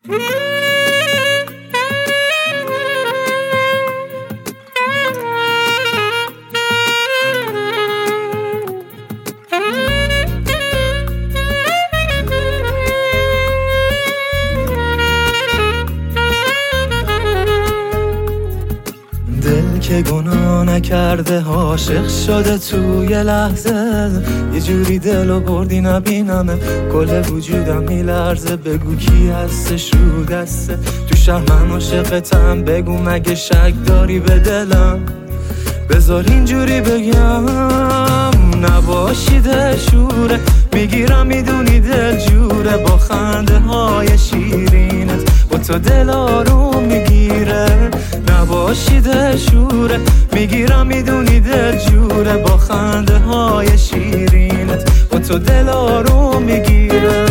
دل که گناه نکرده عاشق شده توی لحظه، یه جوری دلو بردی نبینمه، کل وجودم میلرزه. بگو کی هستش رو دسته تو شهر، من عاشقتم، بگو مگه شک داری به دلم؟ بذار اینجوری بگم نباشی دلشوره، میگیرم میدونی دل جوره، با خنده های شیرینت با تو دل آروم میگیره. نباشی دلشوره، میگیرم میدونی دل جوره، با خنده های شیرینت با تو دل آروم میگیره.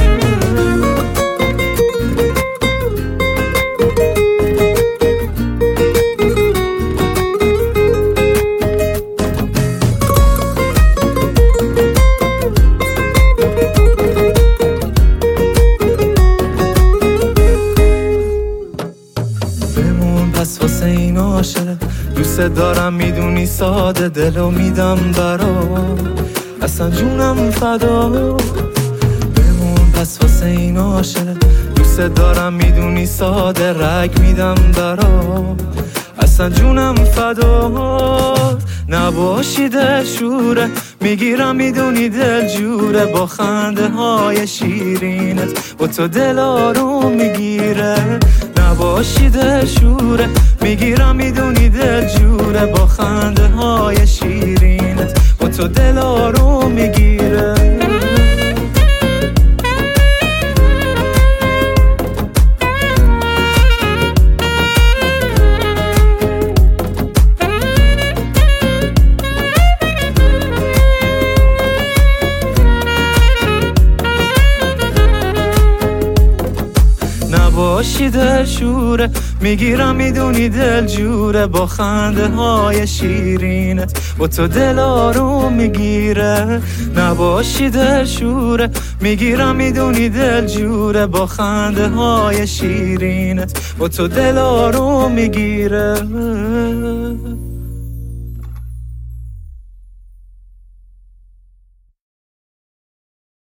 پس واسه این عاشق دوست دارم، میدونی ساده دلو میدم برا، اصلا جونم فدا. بمون پس واسه این عاشق دوست دارم، میدونی ساده رگ میدم برا، اصلا جونم فدا. نباشی دلشوره، میگیرم میدونی دل جوره، با خنده های شیرینت با تو دل آروم میگیره. نباشی دلشوره، میگیرم میدونی دل جوره، با خنده های شیرینت با تو دل آروم میگیره. نباشی دلشوره، میگیرم میدونی دل جوره، با خنده های شیرینت با تو دل آروم میگیره. نباشی دلشوره، میگیرم میدونی دل جوره، با خنده های شیرینت با تو دل آروم میگیره.